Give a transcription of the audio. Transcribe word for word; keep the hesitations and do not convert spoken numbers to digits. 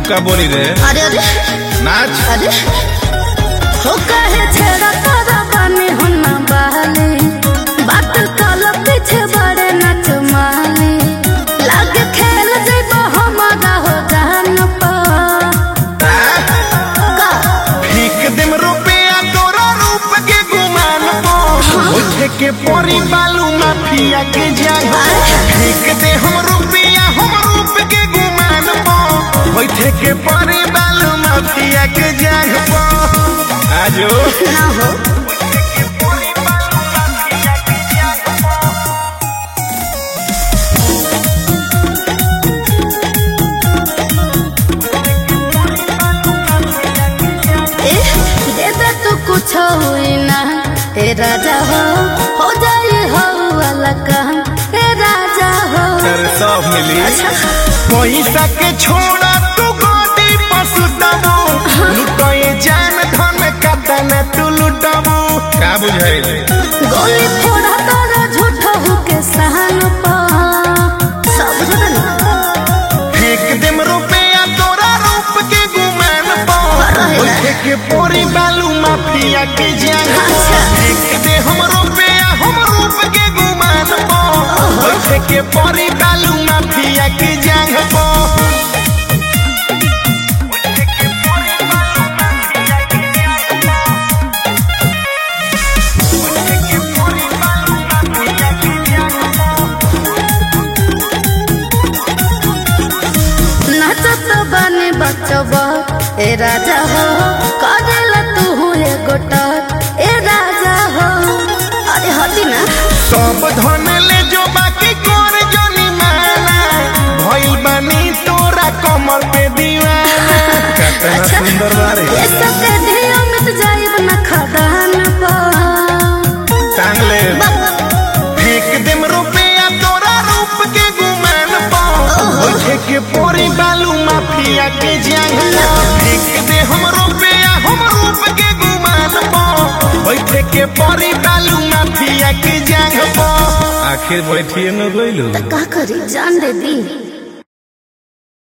का बोली रे? अरे अरे नाच अरे हो कहे छेड़ा तारा बने हो ना बहले बात कल पीछे बड़े नच माले लागे खेल जेबो हमारा हो जान पा का फेंक देम रुपया तोरा रूप के गुमान पो उठे के पोरी बालू माफिया के जाग फेंक दे हम रुपया हम रूप के गुमान पो उठे के पोरी बालू माफिया के जाग पो आजो ना हो कुछ हुई ना हे राजा हो हो जाए हो वाला काम हे राजा हो कर सब मिली अच्छा पैसा के छोड़ा तू गोदी पसुतबो लुटाए जान धन कतन तू लुटबो का बुझाई गोली फोड़ा तारा झूठा हो के सहन पा सब झूठा फेंक देम रुपया तोरा रूप के गुमान पा उठे के पोरी बालू माफिया के जान फेंक दे हम रुपया हम रूप के गुमान पा उठे के पोरी बालू माफिया के जान पा बने बचबा ए राजा हो करेला तू हुए गोटा ए राजा हो अरे हटी ना सब धन ले जो बाकी कर जनी माना भइल बानी तोरा कमल पे दीवाना कितना अच्छा, सुंदर बारे ये सब के धिया में जाइब ना खदान पा टांग ले फेंक देम रुपया तोरा रूप के गुमान पा उठे के पोरी बालू माफिया के जांघला फेंक दे हम रुपया हम रूप के गुमान पा उठे के पोरी बालू माफिया के जांघ पा आखिर बैठिए न गइलो का करी जान दे दी।